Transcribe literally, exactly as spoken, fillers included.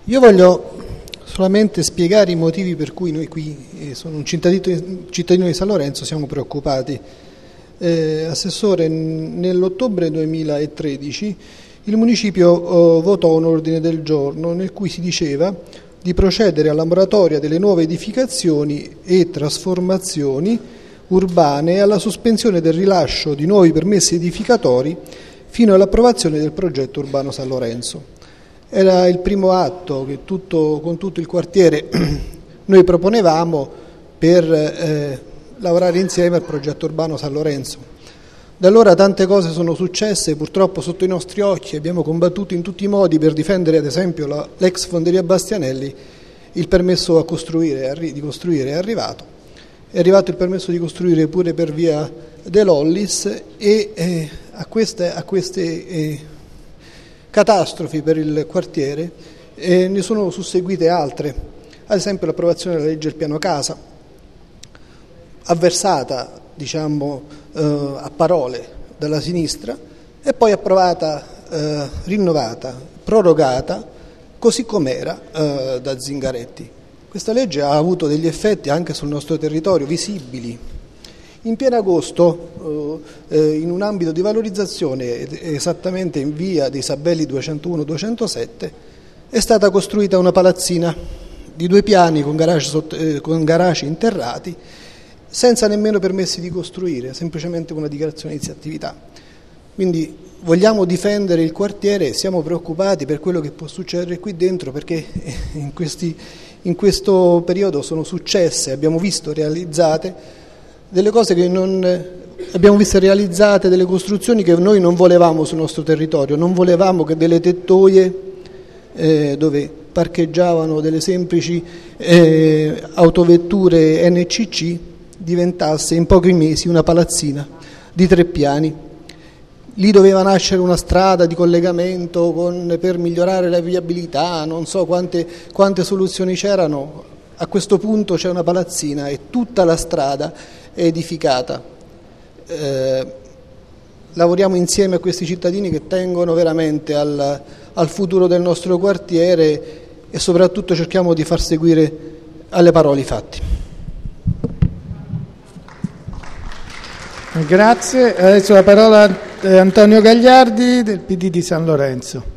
Io voglio solamente spiegare i motivi per cui noi qui, eh, sono un cittadino, cittadino di San Lorenzo, siamo preoccupati. Eh, Assessore, nell'ottobre duemilatredici il municipio oh, votò un ordine del giorno nel cui si diceva di procedere alla moratoria delle nuove edificazioni e trasformazioni urbane e alla sospensione del rilascio di nuovi permessi edificatori fino all'approvazione del progetto urbano San Lorenzo. Era il primo atto che tutto, con tutto il quartiere noi proponevamo per eh, lavorare insieme al progetto urbano San Lorenzo. Da allora tante cose sono successe, purtroppo sotto i nostri occhi abbiamo combattuto in tutti i modi per difendere ad esempio la, l'ex fonderia Bastianelli. Il permesso a costruire, di costruire è arrivato, è arrivato il permesso di costruire pure per via dell'Ollis e eh, a queste, a queste eh, catastrofi per il quartiere e ne sono susseguite altre, ad esempio l'approvazione della legge del piano casa, avversata diciamo eh, a parole dalla sinistra e poi approvata, eh, rinnovata, prorogata così com'era eh, da Zingaretti. Questa legge ha avuto degli effetti anche sul nostro territorio visibili. In pieno agosto, eh, in un ambito di valorizzazione, esattamente in via dei Sabelli duecentouno duecentosette, è stata costruita una palazzina di due piani con garage, sotto, eh, con garage interrati, senza nemmeno permessi di costruire, semplicemente una dichiarazione di attività. Quindi vogliamo difendere il quartiere, siamo preoccupati per quello che può succedere qui dentro, perché in, questi, in questo periodo sono successe, abbiamo visto realizzate delle cose che non abbiamo visto realizzate, delle costruzioni che noi non volevamo sul nostro territorio, non volevamo che delle tettoie eh, dove parcheggiavano delle semplici eh, autovetture N C C diventasse in pochi mesi una palazzina di tre piani. Lì doveva nascere una strada di collegamento con, per migliorare la viabilità, non so quante, quante soluzioni c'erano. A questo punto c'è una palazzina e tutta la strada è edificata. Eh, lavoriamo insieme a questi cittadini che tengono veramente al, al futuro del nostro quartiere e soprattutto cerchiamo di far seguire alle parole i fatti. Grazie. Adesso la parola a Antonio Gagliardi del P D di San Lorenzo.